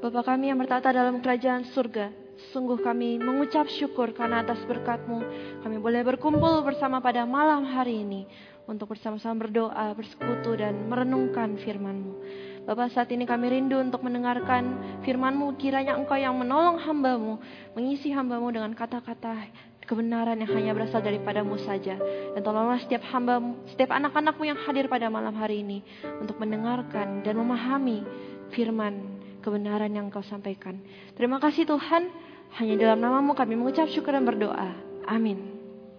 Bapa kami yang bertata dalam kerajaan surga, sungguh kami mengucap syukur karena atas berkat-Mu kami boleh berkumpul bersama pada malam hari ini untuk bersama-sama berdoa, bersekutu dan merenungkan firman-Mu. Bapa, saat ini kami rindu untuk mendengarkan firman-Mu. Kiranya Engkau yang menolong hamba-Mu, mengisi hamba-Mu dengan kata-kata kebenaran yang hanya berasal daripada-Mu saja. Dan tolonglah setiap hamba-Mu, setiap anak-anak-Mu yang hadir pada malam hari ini untuk mendengarkan dan memahami firman kebenaran yang Engkau sampaikan. Terima kasih Tuhan, hanya dalam nama-Mu kami mengucap syukur dan berdoa. Amin.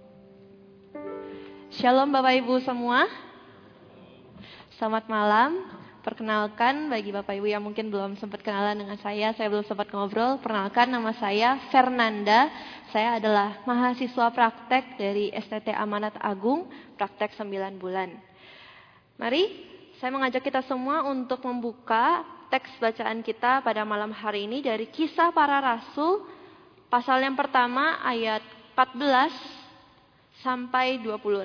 Shalom Bapak Ibu semua. Selamat malam. Perkenalkan bagi Bapak Ibu yang mungkin belum sempat kenalan dengan saya belum sempat ngobrol. Perkenalkan, nama saya Fernanda. Saya adalah mahasiswa praktek dari STT Amanat Agung, praktek 9 bulan. Mari, saya mengajak kita semua untuk membuka teks bacaan kita pada malam hari ini dari Kisah Para Rasul, pasal yang pertama ayat 14 sampai 26.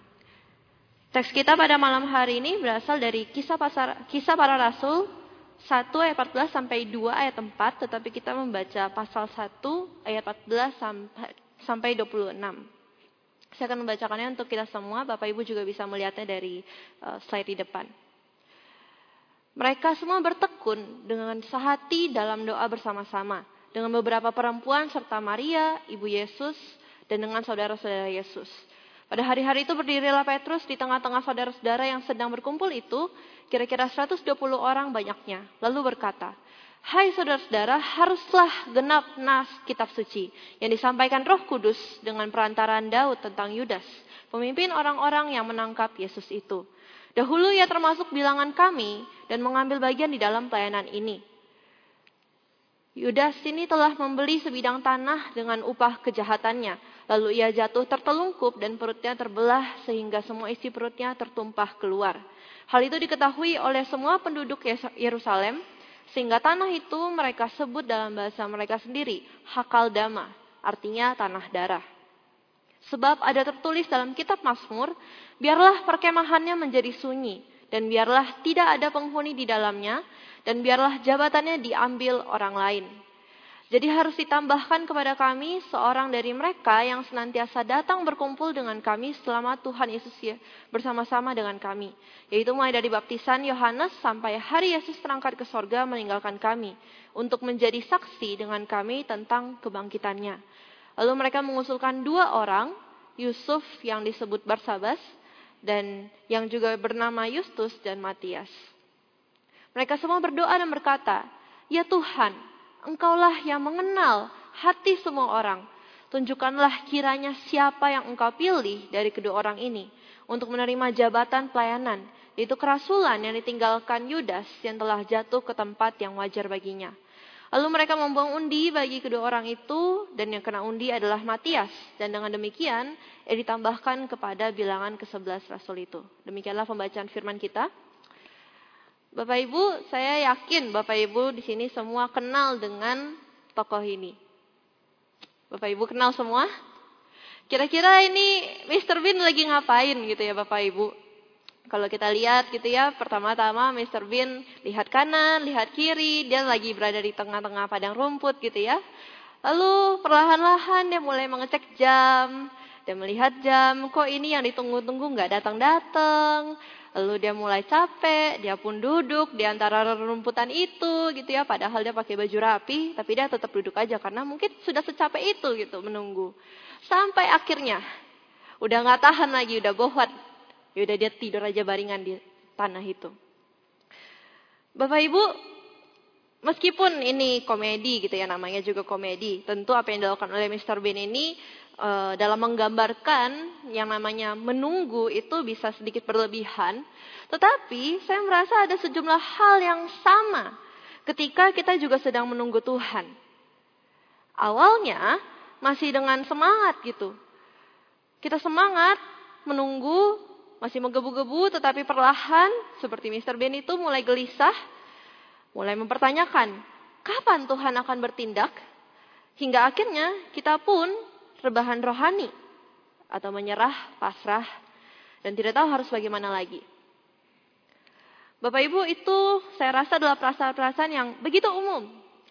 Teks kita pada malam hari ini berasal dari Kisah Para Rasul 1 ayat 14 sampai 2 ayat 4, tetapi kita membaca pasal 1 ayat 14 sampai 26. Saya akan membacakannya untuk kita semua, Bapak Ibu juga bisa melihatnya dari slide di depan. Mereka semua bertekun dengan sehati dalam doa bersama-sama dengan beberapa perempuan serta Maria, ibu Yesus, dan dengan saudara-saudara Yesus. Pada hari-hari itu berdirilah Petrus di tengah-tengah saudara-saudara yang sedang berkumpul itu, kira-kira 120 orang banyaknya, lalu berkata, "Hai saudara-saudara, haruslah genap nas kitab suci yang disampaikan Roh Kudus dengan perantaraan Daud tentang Yudas, pemimpin orang-orang yang menangkap Yesus itu. Dahulu ia termasuk bilangan kami dan mengambil bagian di dalam pelayanan ini. Yudas ini telah membeli sebidang tanah dengan upah kejahatannya. Lalu ia jatuh tertelungkup dan perutnya terbelah sehingga semua isi perutnya tertumpah keluar. Hal itu diketahui oleh semua penduduk Yerusalem, sehingga tanah itu mereka sebut dalam bahasa mereka sendiri, Hakaldama, artinya tanah darah. Sebab ada tertulis dalam kitab Mazmur, biarlah perkemahannya menjadi sunyi, dan biarlah tidak ada penghuni di dalamnya, dan biarlah jabatannya diambil orang lain. Jadi harus ditambahkan kepada kami seorang dari mereka yang senantiasa datang berkumpul dengan kami selama Tuhan Yesus bersama-sama dengan kami. Yaitu mulai dari baptisan Yohanes sampai hari Yesus terangkat ke sorga meninggalkan kami, untuk menjadi saksi dengan kami tentang kebangkitannya. Lalu mereka mengusulkan 2 orang, Yusuf yang disebut Barsabas, dan yang juga bernama Justus dan Matias. Mereka semua berdoa dan berkata, "Ya Tuhan, Engkaulah yang mengenal hati semua orang. Tunjukkanlah kiranya siapa yang Engkau pilih dari kedua orang ini untuk menerima jabatan pelayanan, yaitu kerasulan yang ditinggalkan Yudas yang telah jatuh ke tempat yang wajar baginya." Lalu mereka membuang undi bagi kedua orang itu, dan yang kena undi adalah Matias. Dan dengan demikian, ditambahkan kepada bilangan ke-11 rasul itu. Demikianlah pembacaan firman kita. Bapak Ibu, saya yakin Bapak Ibu di sini semua kenal dengan tokoh ini. Bapak Ibu kenal semua? Kira-kira ini Mr. Bean lagi ngapain gitu ya Bapak Ibu? Kalau kita lihat gitu ya, pertama-tama Mr. Bean lihat kanan, lihat kiri, dia lagi berada di tengah-tengah padang rumput gitu ya. Lalu perlahan-lahan dia mulai mengecek jam, dia melihat jam, kok ini yang ditunggu-tunggu nggak datang-datang. Lalu dia mulai capek, dia pun duduk di antara rerumputan itu gitu ya. Padahal dia pakai baju rapi, tapi dia tetap duduk aja karena mungkin sudah secapek itu gitu menunggu. Sampai akhirnya, udah nggak tahan lagi, udah bohot. Yaudah dia tidur aja baringan di tanah itu. Bapak Ibu, meskipun ini komedi gitu ya, namanya juga komedi. Tentu apa yang dilakukan oleh Mr. Bean ini dalam menggambarkan yang namanya menunggu itu bisa sedikit berlebihan. Tetapi saya merasa ada sejumlah hal yang sama ketika kita juga sedang menunggu Tuhan. Awalnya masih dengan semangat gitu. Kita semangat menunggu, masih menggebu-gebu, tetapi perlahan seperti Mr. Bean itu mulai gelisah, mulai mempertanyakan kapan Tuhan akan bertindak, hingga akhirnya kita pun rebahan rohani atau menyerah, pasrah, dan tidak tahu harus bagaimana lagi. Bapak Ibu, itu saya rasa adalah perasaan-perasaan yang begitu umum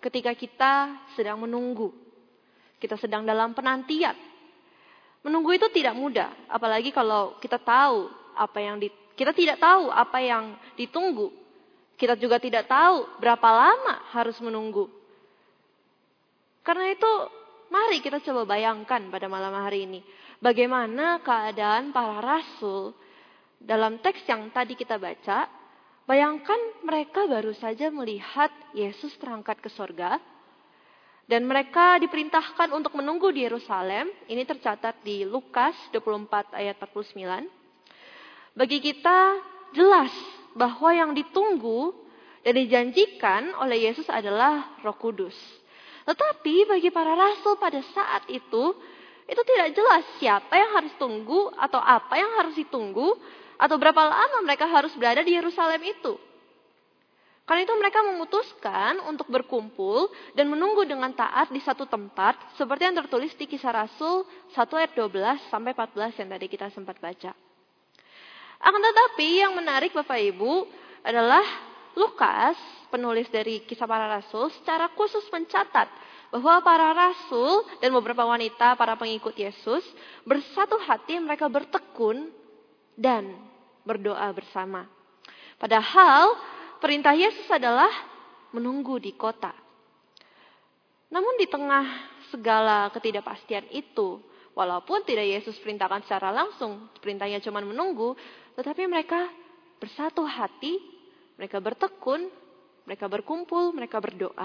ketika kita sedang menunggu. Kita sedang dalam penantian. Menunggu itu tidak mudah, apalagi kalau kita kita tidak tahu apa yang ditunggu. Kita juga tidak tahu berapa lama harus menunggu. Karena itu, mari kita coba bayangkan pada malam hari ini, bagaimana keadaan para rasul dalam teks yang tadi kita baca. Bayangkan mereka baru saja melihat Yesus terangkat ke sorga. Dan mereka diperintahkan untuk menunggu di Yerusalem. Ini tercatat di Lukas 24 ayat 49. Bagi kita jelas bahwa yang ditunggu dan dijanjikan oleh Yesus adalah Roh Kudus. Tetapi bagi para rasul pada saat itu tidak jelas siapa yang harus tunggu atau apa yang harus ditunggu atau berapa lama mereka harus berada di Yerusalem itu. Karena itu mereka memutuskan untuk berkumpul dan menunggu dengan taat di satu tempat seperti yang tertulis di Kisah Rasul 1 ayat 12 sampai 14 yang tadi kita sempat baca. Akan tetapi yang menarik Bapak Ibu adalah Lukas, penulis dari Kisah Para Rasul, secara khusus mencatat bahwa para rasul dan beberapa wanita, para pengikut Yesus, bersatu hati mereka bertekun dan berdoa bersama. Padahal perintah Yesus adalah menunggu di kota. Namun di tengah segala ketidakpastian itu, walaupun tidak Yesus perintahkan secara langsung, perintahnya cuma menunggu, tetapi mereka bersatu hati, mereka bertekun, mereka berkumpul, mereka berdoa.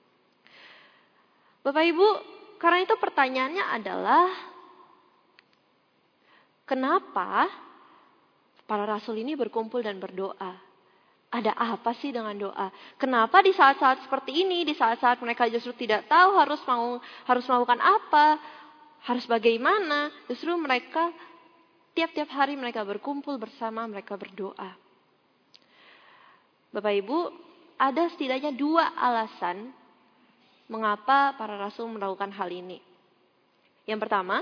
Bapak Ibu, karena itu pertanyaannya adalah, kenapa para rasul ini berkumpul dan berdoa? Ada apa sih dengan doa? Kenapa di saat-saat seperti ini, di saat-saat mereka justru tidak tahu harus melakukan apa, harus bagaimana, justru mereka tiap-tiap hari mereka berkumpul bersama, mereka berdoa. Bapak Ibu, ada setidaknya 2 alasan mengapa para rasul melakukan hal ini. Yang pertama,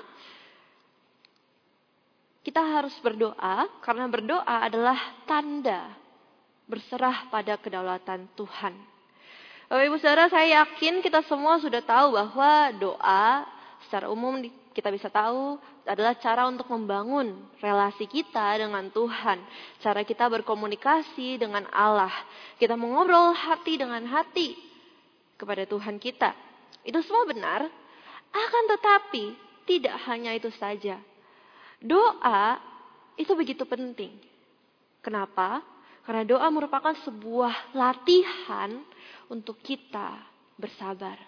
kita harus berdoa karena berdoa adalah tanda berserah pada kedaulatan Tuhan. Bapak Ibu Saudara, saya yakin kita semua sudah tahu bahwa doa secara umum kita bisa tahu adalah cara untuk membangun relasi kita dengan Tuhan. Cara kita berkomunikasi dengan Allah. Kita mengobrol hati dengan hati kepada Tuhan kita. Itu semua benar. Akan tetapi tidak hanya itu saja. Doa itu begitu penting. Kenapa? Karena doa merupakan sebuah latihan untuk kita bersabar.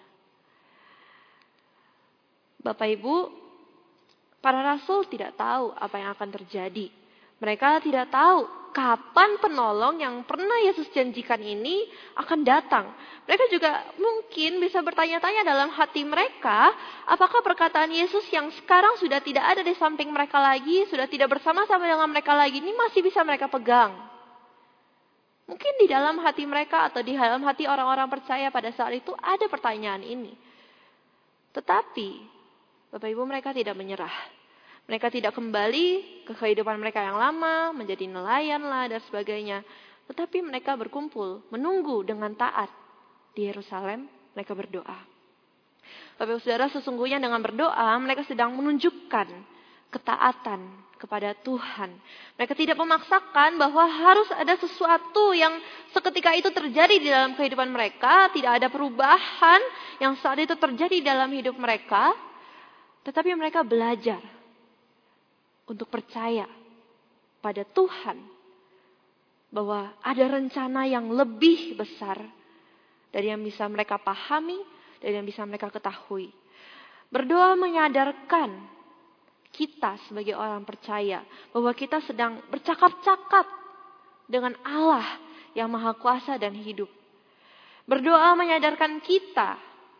Bapak Ibu, para rasul tidak tahu apa yang akan terjadi. Mereka tidak tahu kapan penolong yang pernah Yesus janjikan ini akan datang. Mereka juga mungkin bisa bertanya-tanya dalam hati mereka, apakah perkataan Yesus yang sekarang sudah tidak ada di samping mereka lagi, sudah tidak bersama-sama dengan mereka lagi, ini masih bisa mereka pegang. Mungkin di dalam hati mereka atau di dalam hati orang-orang percaya pada saat itu ada pertanyaan ini. Tetapi, Bapak Ibu, mereka tidak menyerah. Mereka tidak kembali ke kehidupan mereka yang lama, menjadi nelayan lah dan sebagainya. Tetapi mereka berkumpul, menunggu dengan taat di Yerusalem, mereka berdoa. Bapak Ibu Saudara, sesungguhnya dengan berdoa, mereka sedang menunjukkan ketaatan kepada Tuhan. Mereka tidak memaksakan bahwa harus ada sesuatu yang seketika itu terjadi di dalam kehidupan mereka. Tidak ada perubahan yang saat itu terjadi dalam hidup mereka. Tetapi mereka belajar untuk percaya pada Tuhan. Bahwa ada rencana yang lebih besar dari yang bisa mereka pahami, dari yang bisa mereka ketahui. Berdoa menyadarkan kita sebagai orang percaya bahwa kita sedang bercakap-cakap dengan Allah yang Maha Kuasa dan hidup. Berdoa menyadarkan kita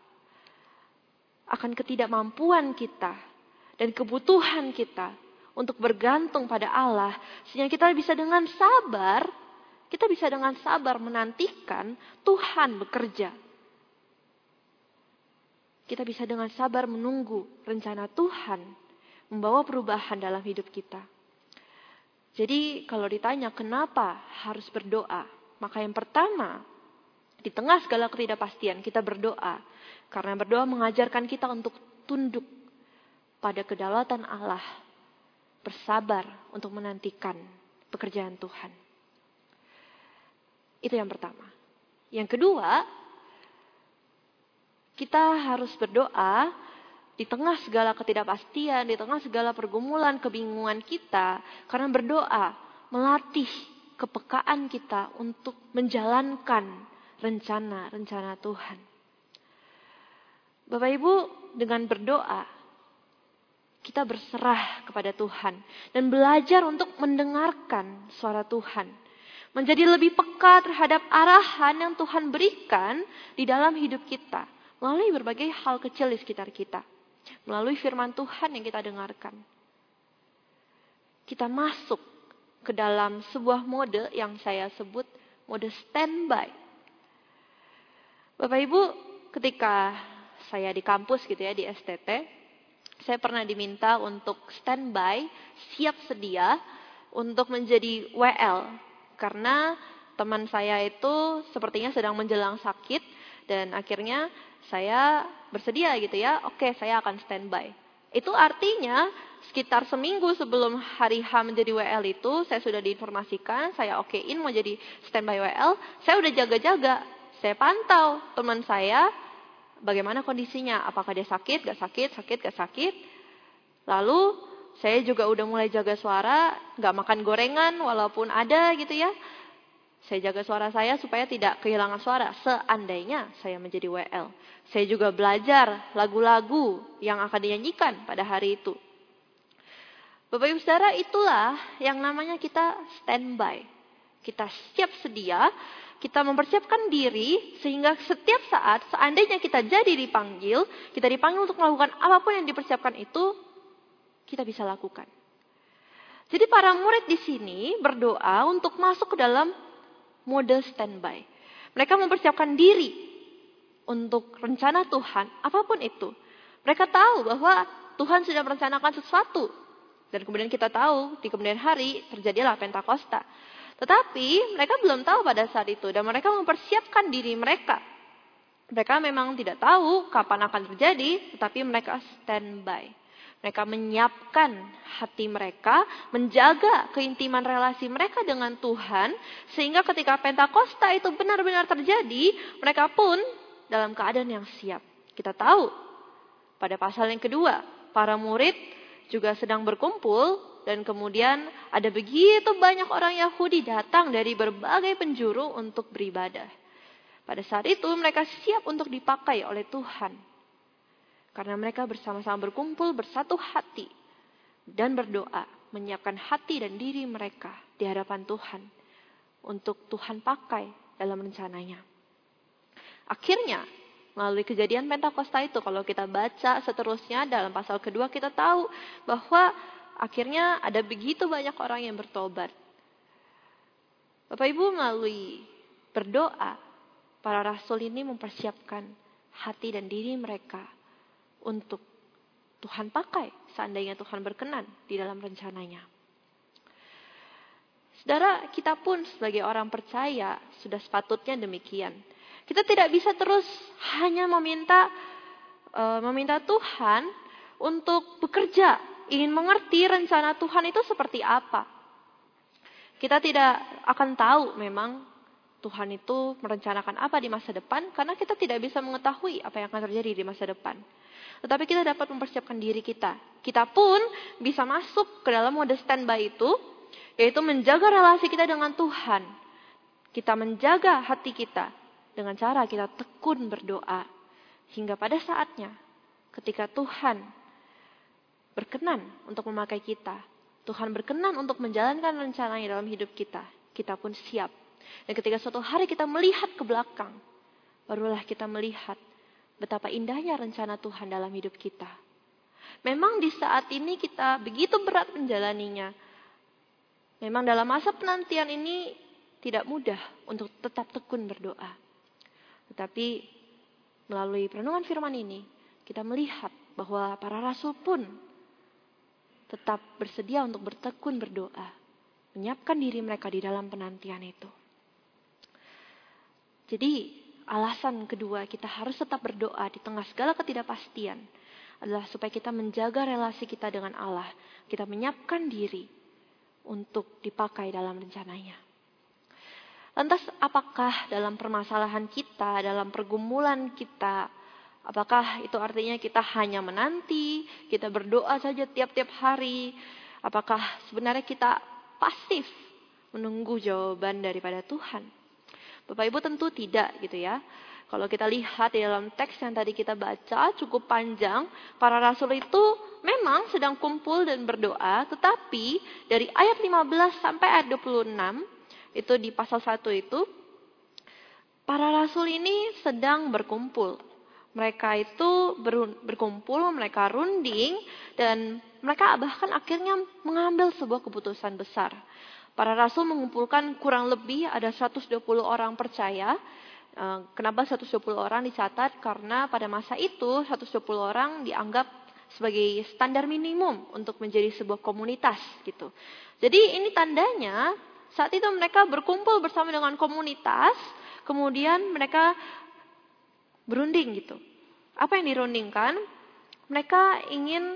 akan ketidakmampuan kita dan kebutuhan kita untuk bergantung pada Allah, sehingga kita bisa dengan sabar menantikan Tuhan bekerja. Kita bisa dengan sabar menunggu rencana Tuhan membawa perubahan dalam hidup kita. Jadi kalau ditanya kenapa harus berdoa, maka yang pertama, Di tengah segala ketidakpastian, kita berdoa. Karena berdoa mengajarkan kita untuk tunduk pada kedaulatan Allah. Bersabar untuk menantikan pekerjaan Tuhan. Itu yang pertama. Yang kedua, kita harus berdoa di tengah segala ketidakpastian, di tengah segala pergumulan, kebingungan kita. Karena berdoa melatih kepekaan kita untuk menjalankan rencana-rencana Tuhan. Bapak Ibu, dengan berdoa, kita berserah kepada Tuhan. Dan belajar untuk mendengarkan suara Tuhan. Menjadi lebih peka terhadap arahan yang Tuhan berikan di dalam hidup kita. Melalui berbagai hal kecil di sekitar kita. Melalui firman Tuhan yang kita dengarkan. Kita masuk ke dalam sebuah mode yang saya sebut mode standby. Bapak Ibu, ketika saya di kampus gitu ya, di STT, saya pernah diminta untuk standby, siap sedia untuk menjadi WL. Karena teman saya itu sepertinya sedang menjelang sakit dan akhirnya saya bersedia gitu ya, oke saya akan standby. Itu artinya sekitar seminggu sebelum hari H menjadi WL itu, saya sudah diinformasikan, saya okein mau jadi standby WL, saya udah jaga-jaga. Saya pantau teman saya, bagaimana kondisinya, apakah dia sakit, gak sakit. Lalu saya juga udah mulai jaga suara, gak makan gorengan walaupun ada gitu ya. Saya jaga suara saya supaya tidak kehilangan suara seandainya saya menjadi WL. Saya juga belajar lagu-lagu yang akan dinyanyikan pada hari itu. Bapak Ibu Saudara, itulah yang namanya kita standby. Kita siap sedia. Kita mempersiapkan diri sehingga setiap saat seandainya kita jadi dipanggil, kita dipanggil untuk melakukan apapun yang dipersiapkan itu, kita bisa lakukan. Jadi para murid di sini berdoa untuk masuk ke dalam mode standby. Mereka mempersiapkan diri untuk rencana Tuhan, apapun itu. Mereka tahu bahwa Tuhan sudah merencanakan sesuatu. Dan kemudian kita tahu di kemudian hari terjadilah Pentakosta. Tetapi mereka belum tahu pada saat itu dan mereka mempersiapkan diri mereka. Mereka memang tidak tahu kapan akan terjadi, tetapi mereka standby. Mereka menyiapkan hati mereka, menjaga keintiman relasi mereka dengan Tuhan, sehingga ketika Pentakosta itu benar-benar terjadi, mereka pun dalam keadaan yang siap. Kita tahu pada pasal yang kedua, para murid juga sedang berkumpul. Dan kemudian ada begitu banyak orang Yahudi datang dari berbagai penjuru untuk beribadah. Pada saat itu mereka siap untuk dipakai oleh Tuhan. Karena mereka bersama-sama berkumpul bersatu hati. Dan berdoa menyiapkan hati dan diri mereka di hadapan Tuhan. Untuk Tuhan pakai dalam rencananya. Akhirnya melalui kejadian Pentakosta itu kalau kita baca seterusnya dalam pasal kedua kita tahu bahwa akhirnya ada begitu banyak orang yang bertobat. Bapak Ibu, melalui berdoa, para rasul ini mempersiapkan hati dan diri mereka untuk Tuhan pakai seandainya Tuhan berkenan di dalam rencananya. Saudara, kita pun sebagai orang percaya sudah sepatutnya demikian. Kita tidak bisa terus hanya meminta Tuhan untuk bekerja, ingin mengerti rencana Tuhan itu seperti apa. Kita tidak akan tahu memang Tuhan itu merencanakan apa di masa depan, karena kita tidak bisa mengetahui apa yang akan terjadi di masa depan. Tetapi kita dapat mempersiapkan diri kita. Kita pun bisa masuk ke dalam mode standby itu, yaitu menjaga relasi kita dengan Tuhan. Kita menjaga hati kita dengan cara kita tekun berdoa. Hingga pada saatnya, ketika Tuhan berkenan untuk memakai kita, Tuhan berkenan untuk menjalankan rencananya dalam hidup kita, kita pun siap. Dan ketika suatu hari kita melihat ke belakang, barulah kita melihat betapa indahnya rencana Tuhan dalam hidup kita. Memang di saat ini kita begitu berat menjalaninya. Memang dalam masa penantian ini tidak mudah untuk tetap tekun berdoa. Tetapi melalui perenungan firman ini, kita melihat bahwa para rasul pun tetap bersedia untuk bertekun berdoa. Menyiapkan diri mereka di dalam penantian itu. Jadi alasan kedua kita harus tetap berdoa di tengah segala ketidakpastian adalah supaya kita menjaga relasi kita dengan Allah. Kita menyiapkan diri untuk dipakai dalam rencananya. Lantas apakah dalam permasalahan kita, dalam pergumulan kita, apakah itu artinya kita hanya menanti, kita berdoa saja tiap-tiap hari? Apakah sebenarnya kita pasif menunggu jawaban daripada Tuhan? Bapak Ibu tentu tidak gitu ya. Kalau kita lihat di dalam teks yang tadi kita baca cukup panjang, para rasul itu memang sedang kumpul dan berdoa, tetapi dari ayat 15 sampai ayat 26, itu di pasal 1 itu, para rasul ini sedang berkumpul. Mereka itu berkumpul, mereka runding, dan mereka bahkan akhirnya mengambil sebuah keputusan besar. Para rasul mengumpulkan kurang lebih ada 120 orang percaya. Kenapa 120 orang dicatat? Karena pada masa itu 120 orang dianggap sebagai standar minimum untuk menjadi sebuah komunitas gitu. Jadi ini tandanya saat itu mereka berkumpul bersama dengan komunitas, kemudian mereka berunding gitu. Apa yang dirundingkan? Mereka ingin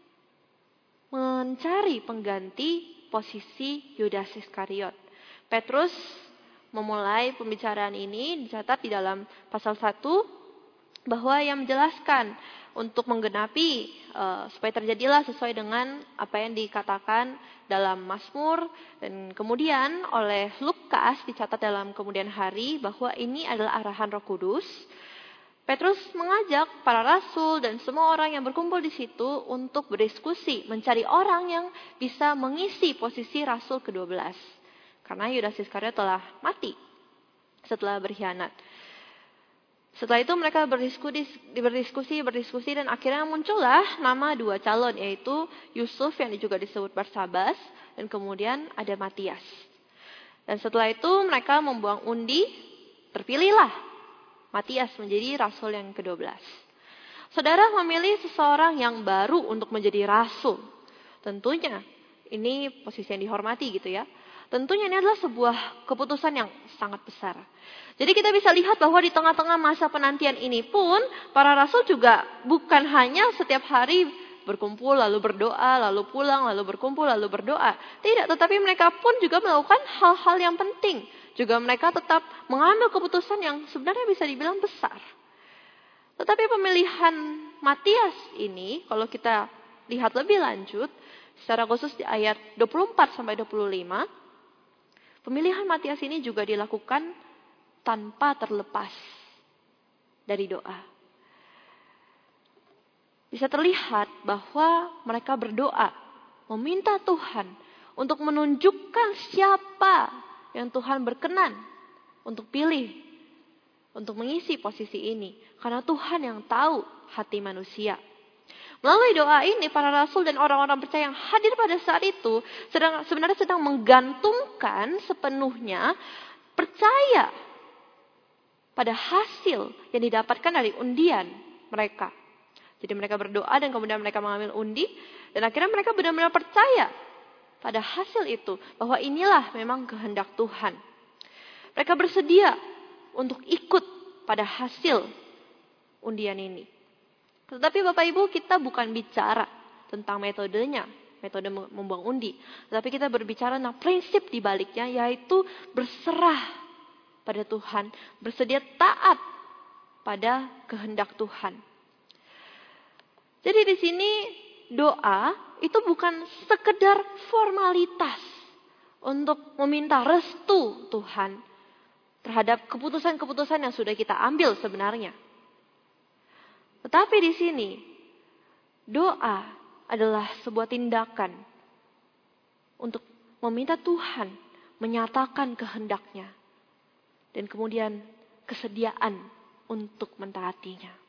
mencari pengganti posisi Yudas Iskariot. Petrus memulai pembicaraan ini dicatat di dalam pasal 1 bahwa yang menjelaskan untuk menggenapi supaya terjadilah sesuai dengan apa yang dikatakan dalam Mazmur, dan kemudian oleh Lukas dicatat dalam kemudian hari bahwa ini adalah arahan Roh Kudus. Petrus mengajak para rasul dan semua orang yang berkumpul di situ untuk berdiskusi, mencari orang yang bisa mengisi posisi rasul ke-12. Karena Yudas Iskariot telah mati setelah berkhianat. Setelah itu mereka berdiskusi dan akhirnya muncullah nama 2 calon, yaitu Yusuf yang juga disebut Barsabas dan kemudian ada Matias. Dan setelah itu mereka membuang undi, terpilihlah Matias menjadi rasul yang ke-12. Saudara memilih seseorang yang baru untuk menjadi rasul. Tentunya ini posisi yang dihormati gitu ya. Tentunya ini adalah sebuah keputusan yang sangat besar. Jadi kita bisa lihat bahwa di tengah-tengah masa penantian ini pun para rasul juga bukan hanya setiap hari berkumpul lalu berdoa, lalu pulang, lalu berkumpul, lalu berdoa. Tidak, tetapi mereka pun juga melakukan hal-hal yang penting. Juga mereka tetap mengambil keputusan yang sebenarnya bisa dibilang besar. Tetapi pemilihan Matias ini, kalau kita lihat lebih lanjut, secara khusus di ayat 24 sampai 25, pemilihan Matias ini juga dilakukan tanpa terlepas dari doa. Bisa terlihat bahwa mereka berdoa, meminta Tuhan untuk menunjukkan siapa yang Tuhan berkenan untuk pilih, untuk mengisi posisi ini. Karena Tuhan yang tahu hati manusia. Melalui doa ini, para rasul dan orang-orang percaya yang hadir pada saat itu sebenarnya sedang menggantungkan sepenuhnya percaya pada hasil yang didapatkan dari undian mereka. Jadi mereka berdoa dan kemudian mereka mengambil undi. Dan akhirnya mereka benar-benar percaya pada hasil itu. Bahwa inilah memang kehendak Tuhan. Mereka bersedia untuk ikut pada hasil undian ini. Tetapi Bapak Ibu, kita bukan bicara tentang metodenya. Metode membuang undi. Tetapi kita berbicara tentang prinsip di baliknya. Yaitu berserah pada Tuhan. Bersedia taat pada kehendak Tuhan. Jadi di sini doa itu bukan sekedar formalitas untuk meminta restu Tuhan terhadap keputusan-keputusan yang sudah kita ambil sebenarnya. Tetapi di sini doa adalah sebuah tindakan untuk meminta Tuhan menyatakan kehendaknya dan kemudian kesediaan untuk mentaatinya.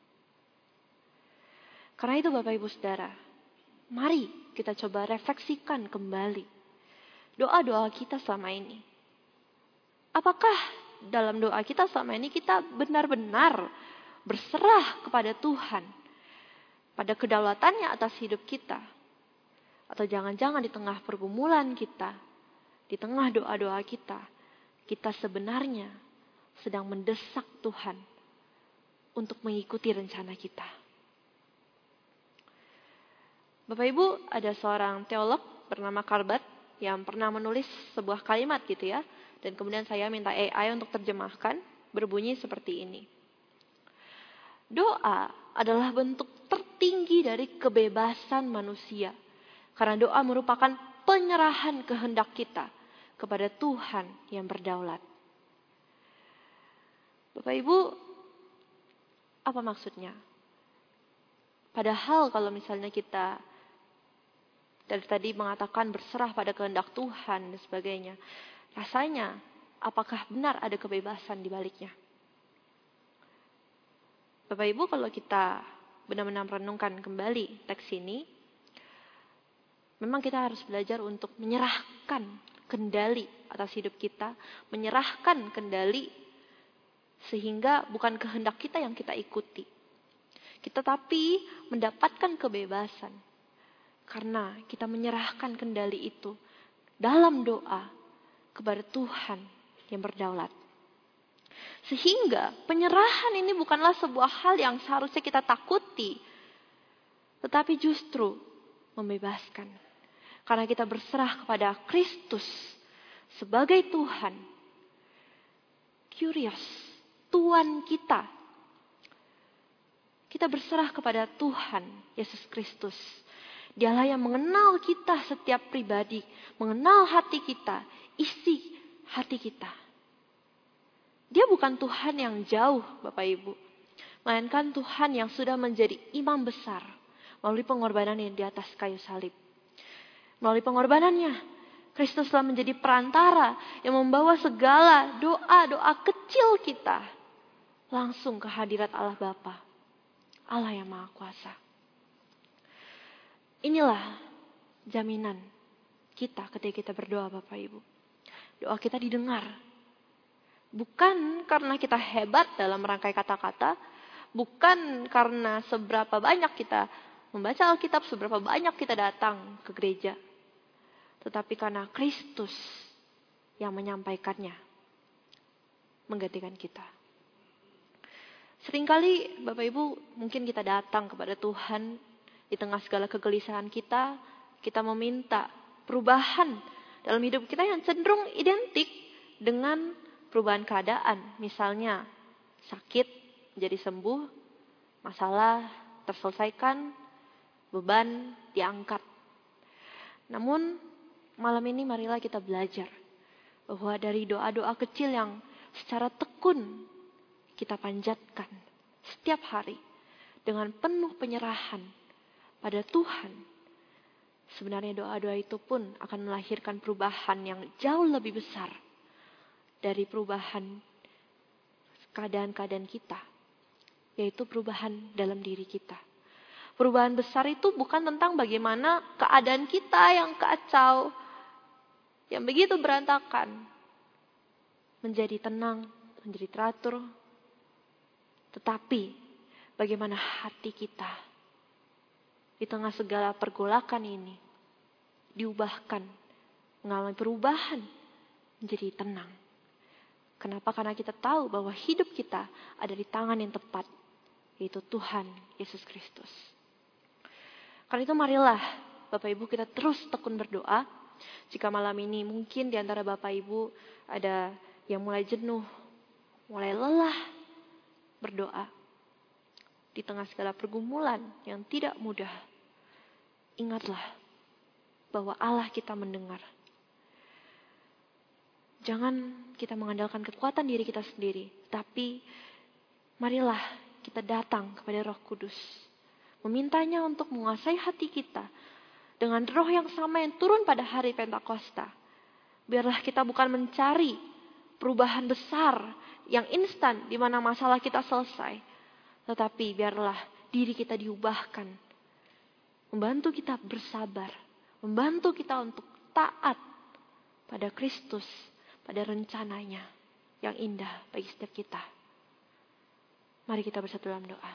Karena itu Bapak Ibu Saudara, mari kita coba refleksikan kembali doa-doa kita selama ini. Apakah dalam doa kita selama ini kita benar-benar berserah kepada Tuhan pada kedaulatannya atas hidup kita? Atau jangan-jangan di tengah pergumulan kita, di tengah doa-doa kita, kita sebenarnya sedang mendesak Tuhan untuk mengikuti rencana kita. Bapak Ibu, ada seorang teolog bernama Calvert yang pernah menulis sebuah kalimat gitu ya. Dan kemudian saya minta AI untuk terjemahkan, berbunyi seperti ini. Doa adalah bentuk tertinggi dari kebebasan manusia. Karena doa merupakan penyerahan kehendak kita kepada Tuhan yang berdaulat. Bapak Ibu, apa maksudnya? Padahal kalau misalnya kita dari tadi mengatakan berserah pada kehendak Tuhan dan sebagainya, rasanya apakah benar ada kebebasan di baliknya? Bapak Ibu, kalau kita benar-benar merenungkan kembali teks ini, memang kita harus belajar untuk menyerahkan kendali atas hidup kita, menyerahkan kendali sehingga bukan kehendak kita yang kita ikuti. Kita tapi mendapatkan kebebasan karena kita menyerahkan kendali itu dalam doa kepada Tuhan yang berdaulat. Sehingga penyerahan ini bukanlah sebuah hal yang seharusnya kita takuti, tetapi justru membebaskan. Karena kita berserah kepada Kristus sebagai Tuhan. Curious, Tuhan kita. Kita berserah kepada Tuhan Yesus Kristus. Dialah yang mengenal kita setiap pribadi, mengenal hati kita, isi hati kita. Dia bukan Tuhan yang jauh, Bapak Ibu. Melainkan Tuhan yang sudah menjadi imam besar melalui pengorbanan yang di atas kayu salib. Melalui pengorbanannya, Kristus telah menjadi perantara yang membawa segala doa-doa kecil kita langsung ke hadirat Allah Bapa, Allah yang Maha Kuasa. Inilah jaminan kita ketika kita berdoa, Bapak Ibu. Doa kita didengar. Bukan karena kita hebat dalam merangkai kata-kata, bukan karena seberapa banyak kita membaca Alkitab, seberapa banyak kita datang ke gereja, tetapi karena Kristus yang menyampaikannya, menggantikan kita. Seringkali Bapak Ibu mungkin kita datang kepada Tuhan di tengah segala kegelisahan kita, kita meminta perubahan dalam hidup kita yang cenderung identik dengan perubahan keadaan. Misalnya sakit jadi sembuh, masalah terselesaikan, beban diangkat. Namun malam ini marilah kita belajar bahwa dari doa-doa kecil yang secara tekun kita panjatkan setiap hari dengan penuh penyerahan pada Tuhan, sebenarnya doa-doa itu pun akan melahirkan perubahan yang jauh lebih besar dari perubahan keadaan-keadaan kita, yaitu perubahan dalam diri kita. Perubahan besar itu bukan tentang bagaimana keadaan kita yang kacau, yang begitu berantakan, menjadi tenang, menjadi teratur, tetapi bagaimana hati kita di tengah segala pergolakan ini diubahkan, mengalami perubahan menjadi tenang. Kenapa? Karena kita tahu bahwa hidup kita ada di tangan yang tepat, yaitu Tuhan Yesus Kristus. Karena itu marilah Bapak Ibu kita terus tekun berdoa. Jika malam ini mungkin di antara Bapak Ibu ada yang mulai jenuh, mulai lelah berdoa di tengah segala pergumulan yang tidak mudah, ingatlah bahwa Allah kita mendengar. Jangan kita mengandalkan kekuatan diri kita sendiri, tapi marilah kita datang kepada Roh Kudus, memintanya untuk menguasai hati kita dengan roh yang sama yang turun pada hari Pentakosta. Biarlah kita bukan mencari perubahan besar yang instan di mana masalah kita selesai, tetapi biarlah diri kita diubahkan, membantu kita bersabar, membantu kita untuk taat pada Kristus, pada rencananya yang indah bagi setiap kita. Mari kita bersatu dalam doa.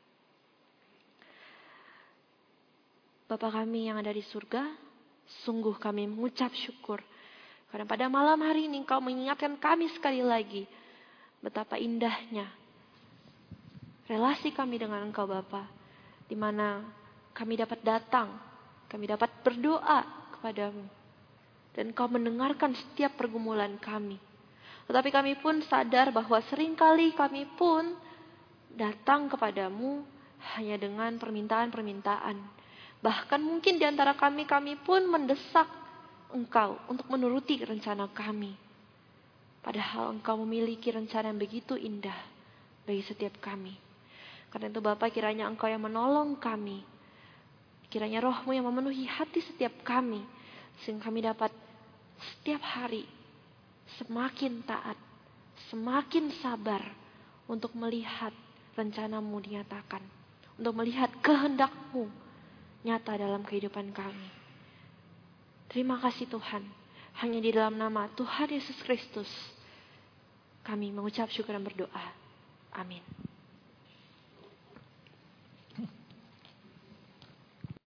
Bapa kami yang ada di surga, sungguh kami mengucap syukur karena pada malam hari ini Engkau mengingatkan kami sekali lagi betapa indahnya relasi kami dengan Engkau Bapa, di mana kami dapat datang, kami dapat berdoa kepadamu, dan Engkau mendengarkan setiap pergumulan kami. Tetapi kami pun sadar bahwa seringkali kami pun datang kepadamu hanya dengan permintaan-permintaan. Bahkan mungkin di antara kami pun mendesak Engkau untuk menuruti rencana kami. Padahal Engkau memiliki rencana yang begitu indah bagi setiap kami. Karena itu Bapa, kiranya Engkau yang menolong kami. Kiranya Roh-Mu yang memenuhi hati setiap kami. Sehingga kami dapat setiap hari semakin taat, semakin sabar untuk melihat rencana-Mu dinyatakan. Untuk melihat kehendak-Mu nyata dalam kehidupan kami. Terima kasih Tuhan. Hanya di dalam nama Tuhan Yesus Kristus kami mengucap syukur dan berdoa. Amin.